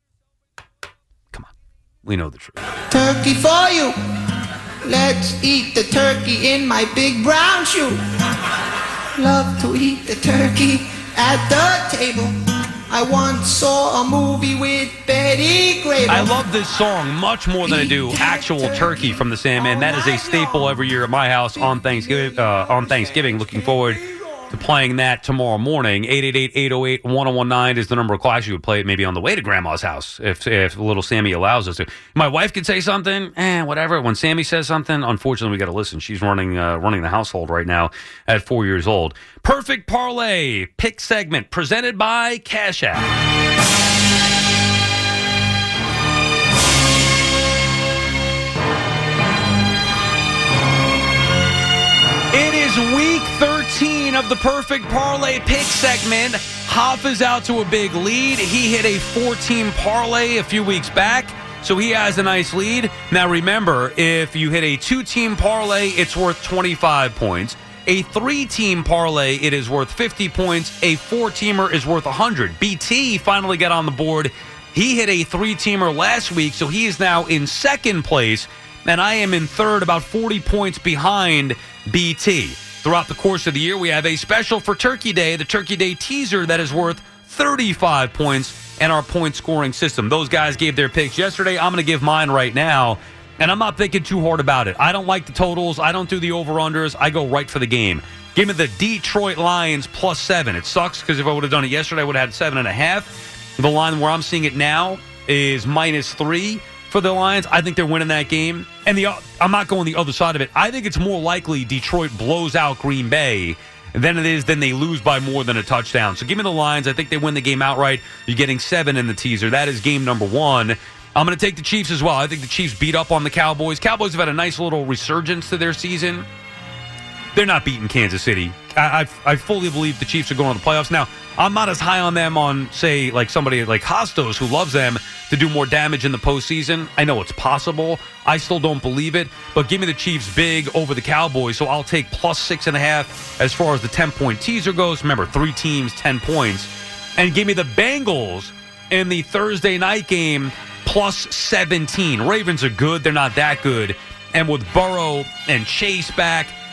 Speaker 8: We know the truth.
Speaker 18: Turkey for you. Let's eat the turkey in my big brown shoe. Love to eat the turkey at the table. I once saw a movie with Betty Grable.
Speaker 8: I love this song much more than I do actual turkey from the Sandman. That is a staple every year at my house on Thanksgiving. Uh, on Thanksgiving, looking forward to playing that tomorrow morning. eight eight eight, eight oh eight, one oh one nine is the number of clocks. You would play it maybe on the way to Grandma's house if if little Sammy allows us to. My wife could say something, eh, whatever. When Sammy says something, unfortunately, we got to listen. She's running uh, running the household right now at four years old. Perfect Parlay pick segment presented by Cash App. It is week thirteen of the Perfect Parlay pick segment. Hoff is out to a big lead. He hit a four-team parlay a few weeks back, so he has a nice lead. Now remember, if you hit a two-team parlay, it's worth twenty-five points. A three-team parlay, it is worth fifty points. A four-teamer is worth one hundred. B T finally got on the board. He hit a three-teamer last week, so he is now in second place, and I am in third, about forty points behind B T. Throughout the course of the year, we have a special for Turkey Day, the Turkey Day teaser that is worth thirty-five points, and our point scoring system. Those guys gave their picks yesterday. I'm going to give mine right now, and I'm not thinking too hard about it. I don't like the totals. I don't do the over-unders. I go right for the game. Give me the Detroit Lions plus seven. It sucks because if I would have done it yesterday, I would have had seven and a half. The line where I'm seeing it now is minus three for the Lions. I think they're winning that game. And the I'm not going the other side of it. I think it's more likely Detroit blows out Green Bay than it is than they lose by more than a touchdown. So give me the Lions. I think they win the game outright. You're getting seven in the teaser. That is game number one. I'm going to take the Chiefs as well. I think the Chiefs beat up on the Cowboys. Cowboys have had a nice little resurgence to their season. They're not beating Kansas City. I, I, I fully believe the Chiefs are going to the playoffs. Now, I'm not as high on them on, say, like somebody like Hostos who loves them to do more damage in the postseason. I know it's possible. I still don't believe it. But give me the Chiefs big over the Cowboys, so I'll take plus six and a half as far as the ten-point teaser goes. Remember, three teams, ten points. And give me the Bengals in the Thursday night game plus seventeen. Ravens are good. They're not that good. And with Burrow and Chase back,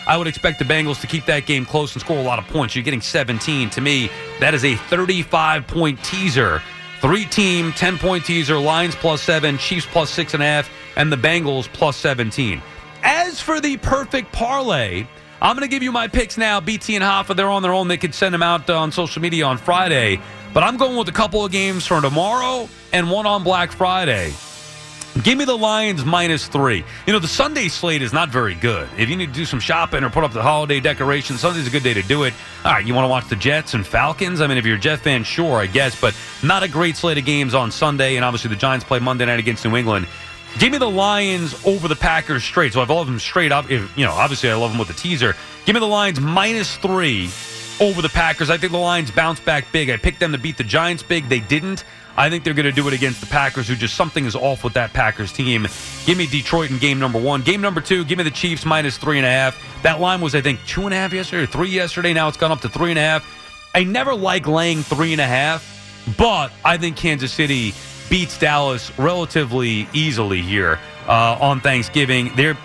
Speaker 8: I would expect the Bengals to keep that game close and score a lot of points. You're getting seventeen. To me, that is a thirty-five point teaser. Three-team, ten-point teaser, Lions plus seven, Chiefs plus six and a half, and the Bengals plus seventeen. As for the perfect parlay, I'm going to give you my picks now. B T and Hoffa, they're on their own. They could send them out on social media on Friday. But I'm going with a couple of games for tomorrow and one on Black Friday. Give me the Lions minus three. You know, the Sunday slate is not very good. If you need to do some shopping or put up the holiday decorations, Sunday's a good day to do it. All right, you want to watch the Jets and Falcons? I mean, if you're a Jet fan, sure, I guess. But not a great slate of games on Sunday. And obviously the Giants play Monday night against New England. Give me the Lions over the Packers straight. So I love them straight up. If, you know, obviously I love them with the teaser. Give me the Lions minus three over the Packers. I think the Lions bounce back big. I picked them to beat the Giants big. They didn't. I think they're going to do it against the Packers, who just something is off with that Packers team. Give me Detroit in game number one. Game number two, give me the Chiefs minus three and a half. That line was, I think, two and a half yesterday or three yesterday. Now it's gone up to three and a half. I never like laying three and a half, but I think Kansas City beats Dallas relatively easily here uh, on Thanksgiving. Their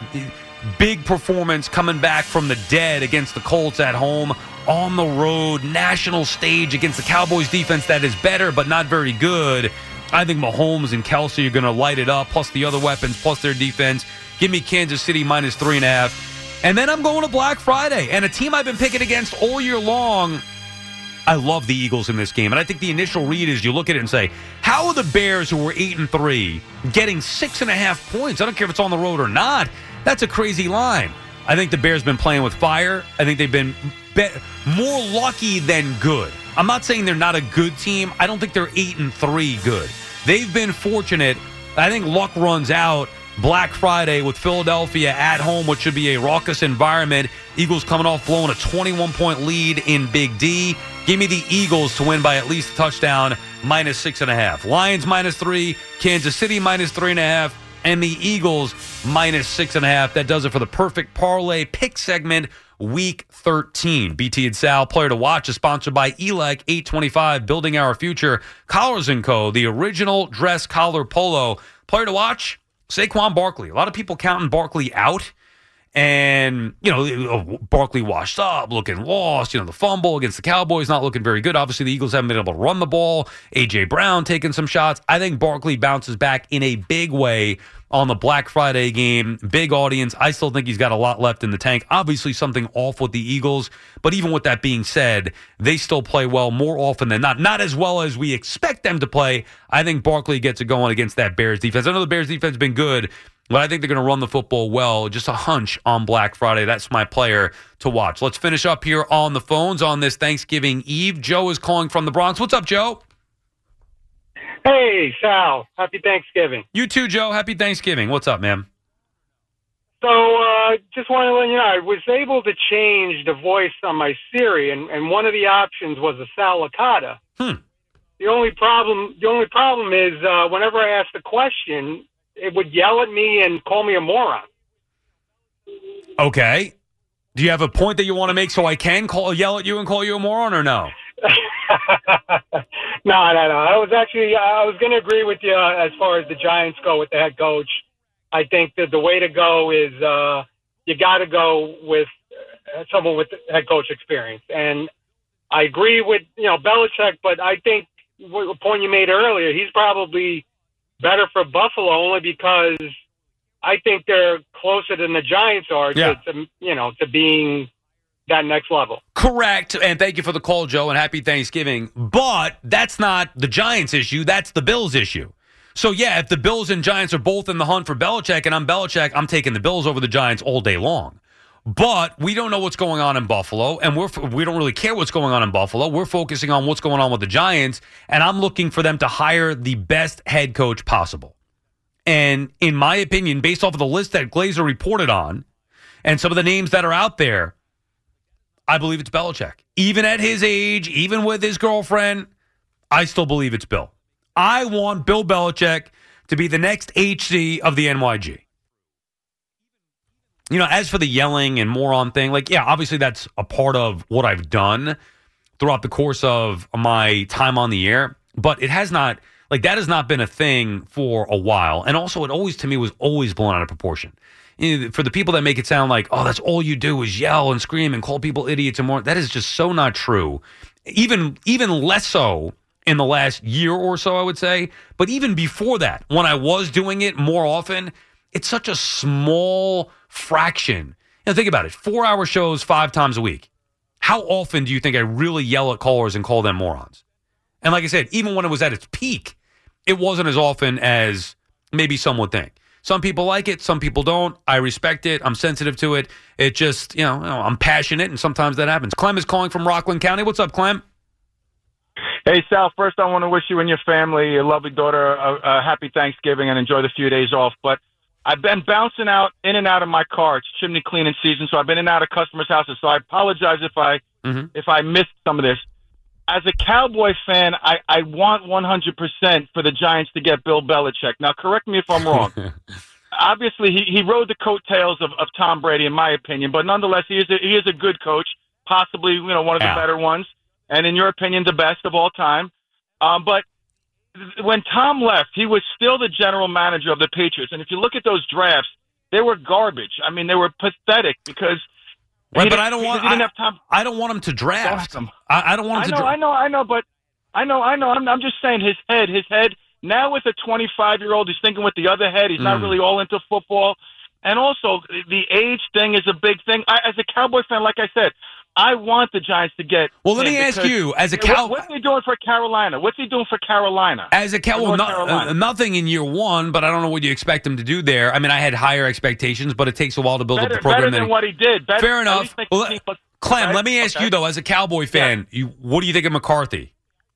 Speaker 8: big performance coming back from the dead against the Colts at home. On the road, national stage against the Cowboys defense that is better but not very good. I think Mahomes and Kelsey are going to light it up, plus the other weapons, plus their defense. Give me Kansas City minus three and a half. And then I'm going to Black Friday. And a team I've been picking against all year long, I love the Eagles in this game. And I think the initial read is you look at it and say, how are the Bears, who were eight and three, getting six and a half points? I don't care if it's on the road or not. That's a crazy line. I think the Bears been playing with fire. I think they've been be- more lucky than good. I'm not saying they're not a good team. I don't think they're eight and three good. They've been fortunate. I think luck runs out Black Friday with Philadelphia at home, which should be a raucous environment. Eagles coming off blowing a twenty-one point lead in Big D. Give me the Eagles to win by at least a touchdown, minus six and a half. Lions minus three, Kansas City minus three and a half, and the Eagles minus six and a half. That does it for the Perfect Parlay pick segment, week thirteen. B T and Sal, player to watch, is sponsored by E L E C eight twenty-five, Building Our Future, Collars and Co., the original dress collar polo. Player to watch, Saquon Barkley. A lot of people counting Barkley out. And, you know, Barkley washed up, looking lost. You know, the fumble against the Cowboys not looking very good. Obviously, the Eagles haven't been able to run the ball. A J. Brown taking some shots. I think Barkley bounces back in a big way on the Black Friday game. Big audience. I still think he's got a lot left in the tank. Obviously, something off with the Eagles. But even with that being said, they still play well more often than not. Not as well as we expect them to play. I think Barkley gets it going against that Bears defense. I know the Bears defense has been good, but I think they're going to run the football well. Just a hunch on Black Friday. That's my player to watch. Let's finish up here on the phones on this Thanksgiving Eve. Joe is calling from the Bronx. What's up, Joe?
Speaker 19: Hey, Sal. Happy Thanksgiving.
Speaker 8: You too, Joe. Happy Thanksgiving. What's up, man?
Speaker 19: So, uh, just want to let you know, I was able to change the voice on my Siri, and, and one of the options was a Sal Licata.
Speaker 8: Hmm.
Speaker 19: The only problem, the only problem is uh, whenever I ask the question, it would yell at me and call me a moron.
Speaker 8: Okay. Do you have a point that you want to make so I can call, yell at you and call you a moron, or no?
Speaker 19: no, no, no. I was actually, I was going to agree with you uh, as far as the Giants go with the head coach. I think that the way to go is uh, you got to go with uh, someone with head coach experience. And I agree with, you know, Belichick, but I think the point you made earlier, he's probably better for Buffalo only because I think they're closer than the Giants are
Speaker 8: yeah.
Speaker 19: to, to, you know, to being that next level.
Speaker 8: Correct. And thank you for the call, Joe, and happy Thanksgiving. But that's not the Giants' issue. That's the Bills' issue. So, yeah, if the Bills and Giants are both in the hunt for Belichick, and I'm Belichick, I'm taking the Bills over the Giants all day long. But we don't know what's going on in Buffalo, and we're, we don't really care what's going on in Buffalo. We're focusing on what's going on with the Giants, and I'm looking for them to hire the best head coach possible. And in my opinion, based off of the list that Glazer reported on and some of the names that are out there, I believe it's Belichick. Even at his age, even with his girlfriend, I still believe it's Bill. I want Bill Belichick to be the next H C of the N Y G. You know, as for the yelling and moron thing, like, yeah, obviously that's a part of what I've done throughout the course of my time on the air, but it has not, Like, that has not been a thing for a while. And also, it always, to me, was always blown out of proportion. You know, for the people that make it sound like, oh, that's all you do is yell and scream and call people idiots and more, that is just so not true. Even, even less so in the last year or so, I would say. But even before that, when I was doing it more often, it's such a small fraction. You know, think about it. Four-hour shows five times a week. How often do you think I really yell at callers and call them morons? And like I said, even when it was at its peak, it wasn't as often as maybe some would think. Some people like it. Some people don't. I respect it. I'm sensitive to it. It just, you know, you know, I'm passionate, and sometimes that happens. Clem is calling from Rockland County. What's up, Clem?
Speaker 20: Hey, Sal. First, I want to wish you and your family, your lovely daughter, a, a happy Thanksgiving and enjoy the few days off. But I've been bouncing out in and out of my car. It's chimney cleaning season, so I've been in and out of customers' houses. So I apologize if I mm-hmm. if I missed some of this. As a Cowboy fan, I, I want one hundred percent for the Giants to get Bill Belichick. Now, correct me if I'm wrong. Obviously, he, he rode the coattails of, of Tom Brady, in my opinion. But nonetheless, he is a, he is a good coach, possibly you know one of the yeah. better ones, and in your opinion, the best of all time. Um, but when Tom left, he was still the general manager of the Patriots. And if you look at those drafts, they were garbage. I mean, they were pathetic because –
Speaker 8: Right, but I don't want. I, I don't want him to draft. I, I don't want him
Speaker 20: I know,
Speaker 8: to. Dra-
Speaker 20: I know, I know, but I know, I know. I'm, I'm just saying his head, his head. Now with a twenty-five-year-old, he's thinking with the other head. He's mm. not really all into football, and also the age thing is a big thing. I, as a Cowboy fan, like I said, I want the Giants to get.
Speaker 8: Well, let me ask you, as a Cow,
Speaker 20: what, what's he doing for Carolina? What's he doing for Carolina?
Speaker 8: As a Cow, well, no, uh, nothing in year one, but I don't know what you expect him to do there. I mean, I had higher expectations, but it takes a while to build
Speaker 20: better,
Speaker 8: up the program.
Speaker 20: Better than what he did. Better,
Speaker 8: Fair enough. Well,
Speaker 20: look,
Speaker 8: Clem,
Speaker 20: okay.
Speaker 8: let me ask
Speaker 20: okay.
Speaker 8: you though, as a Cowboy fan, yeah. you what do you think of McCarthy?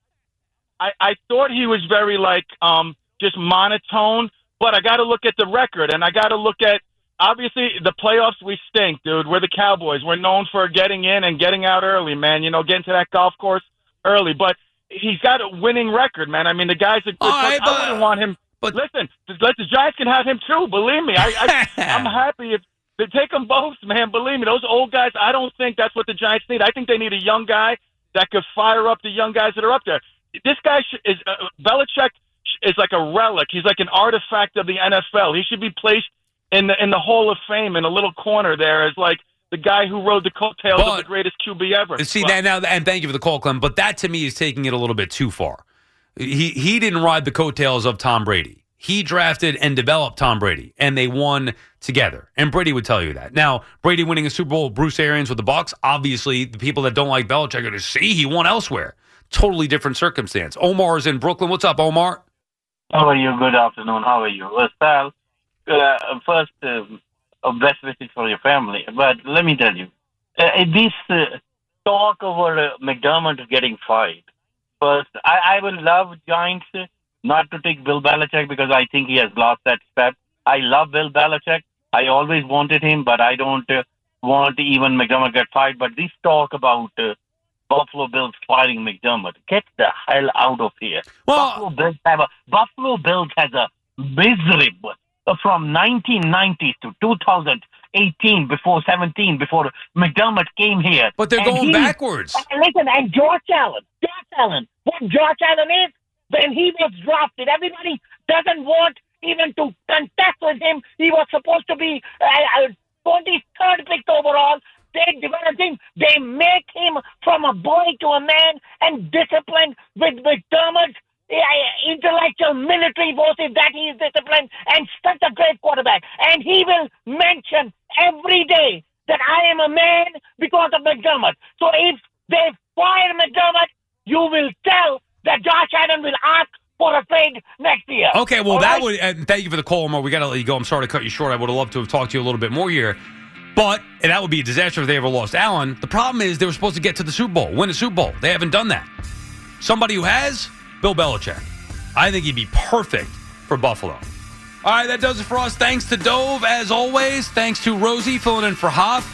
Speaker 20: I, I thought he was very like um, just monotone, but I got to look at the record, and I got to look at. Obviously, the playoffs, we stink, dude. We're the Cowboys. We're known for getting in and getting out early, man. You know, getting to that golf course early. But he's got a winning record, man. I mean, the guy's a good coach. Right, but, I wouldn't want him. But listen, let the Giants can have him too. Believe me, I, I, I'm happy if they take them both, man. Believe me, those old guys. I don't think that's what the Giants need. I think they need a young guy that could fire up the young guys that are up there. This guy is uh, Belichick is like a relic. He's like an artifact of the N F L. He should be placed in the in the Hall of Fame in a little corner there as like the guy who rode the coattails but, of the greatest Q B ever.
Speaker 8: See
Speaker 20: but,
Speaker 8: that now, and thank you for the call, Clem. But that to me is taking it a little bit too far. He he didn't ride the coattails of Tom Brady. He drafted and developed Tom Brady, and they won together. And Brady would tell you that. Now, Brady winning a Super Bowl, Bruce Arians with the Bucs. Obviously, the people that don't like Belichick are going to see he won elsewhere. Totally different circumstance. Omar is in Brooklyn. What's up, Omar?
Speaker 21: How are you? Good afternoon. How are you? Well, Sal, uh, first, uh, best wishes for your family. But let me tell you, uh, this uh, talk over uh, McDermott getting fired. First, I, I will love Giants uh, not to take Bill Belichick because I think he has lost that step. I love Bill Belichick. I always wanted him, but I don't uh, want even McDermott get fired. But this talk about uh, Buffalo Bills firing McDermott, get the hell out of here. Well, Buffalo Bills have a Buffalo Bills has a miserable uh, from nineteen nineties to two thousand eighteen, before seventeen, before McDermott came here.
Speaker 8: But they're
Speaker 21: and
Speaker 8: going
Speaker 21: he,
Speaker 8: backwards.
Speaker 21: And listen, and Josh Allen, Josh Allen, what Josh Allen is, when he was drafted, everybody doesn't want even to contest with him. He was supposed to be uh, twenty-third picked overall. They develop him. They make him from a boy to a man and disciplined with McDermott's uh, intellectual military forces that he is disciplined and such a great quarterback. And he will mention every day that I am a man because of McDermott. So if they fire McDermott, you will tell that Josh Allen will ask for a trade next year.
Speaker 8: Okay, well,
Speaker 21: All
Speaker 8: that
Speaker 21: right?
Speaker 8: would, and thank you for the call, Omar. We got to let you go. I'm sorry to cut you short. I would have loved to have talked to you a little bit more here. But, and that would be a disaster if they ever lost Allen. The problem is they were supposed to get to the Super Bowl, win a Super Bowl. They haven't done that. Somebody who has, Bill Belichick. I think he'd be perfect for Buffalo. All right, that does it for us. Thanks to Dove, as always. Thanks to Rosie filling in for Hoff.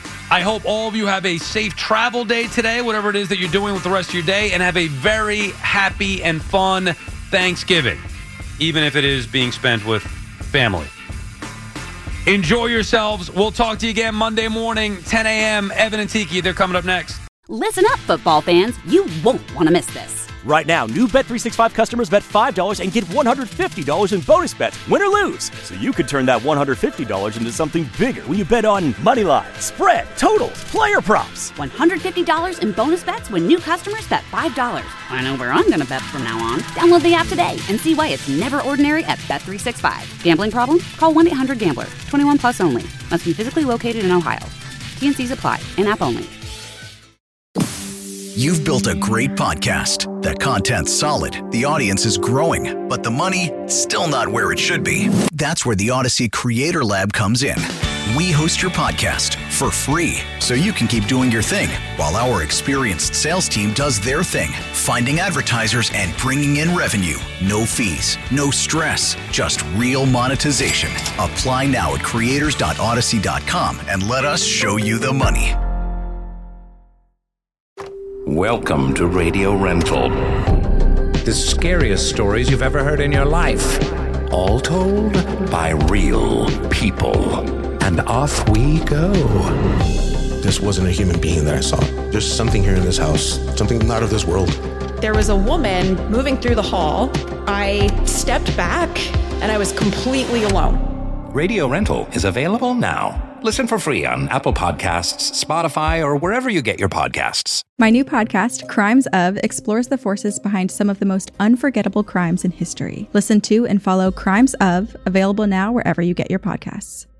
Speaker 8: I hope all of you have a safe travel day today, whatever it is that you're doing with the rest of your day, and have a very happy and fun Thanksgiving, even if it is being spent with family. Enjoy yourselves. We'll talk to you again Monday morning, ten a.m. Evan and Tiki, they're coming up next.
Speaker 1: Listen up, football fans. You won't want to miss this.
Speaker 2: Right now, new Bet three sixty-five customers bet five dollars and get one hundred fifty dollars in bonus bets, win or lose. So you could turn that one hundred fifty dollars into something bigger when you bet on money line, spread, totals, player props.
Speaker 1: one hundred fifty dollars in bonus bets when new customers bet five dollars. I know where I'm going to bet from now on. Download the app today and see why it's never ordinary at Bet three sixty-five. Gambling problem? Call one eight hundred gambler. twenty-one plus only. Must be physically located in Ohio. T and C's apply. In-app only.
Speaker 3: You've built a great podcast. That content's solid, the audience is growing, but the money, still not where it should be. That's where the Odyssey Creator Lab comes in. We host your podcast for free, so you can keep doing your thing, while our experienced sales team does their thing, finding advertisers and bringing in revenue. No fees, no stress, just real monetization. Apply now at creators dot odyssey dot com and let us show you the money.
Speaker 4: Welcome to Radio Rental.
Speaker 5: The scariest stories you've ever heard in your life.
Speaker 4: All told by real people. And off we go.
Speaker 6: This wasn't a human being that I saw. There's something here in this house, something not of this world.
Speaker 7: There was a woman moving through the hall. I stepped back and I was completely alone.
Speaker 4: Radio Rental is available now. Listen for free on Apple Podcasts, Spotify, or wherever you get your podcasts.
Speaker 14: My new podcast, Crimes Of, explores the forces behind some of the most unforgettable crimes in history. Listen to and follow Crimes Of, available now wherever you get your podcasts.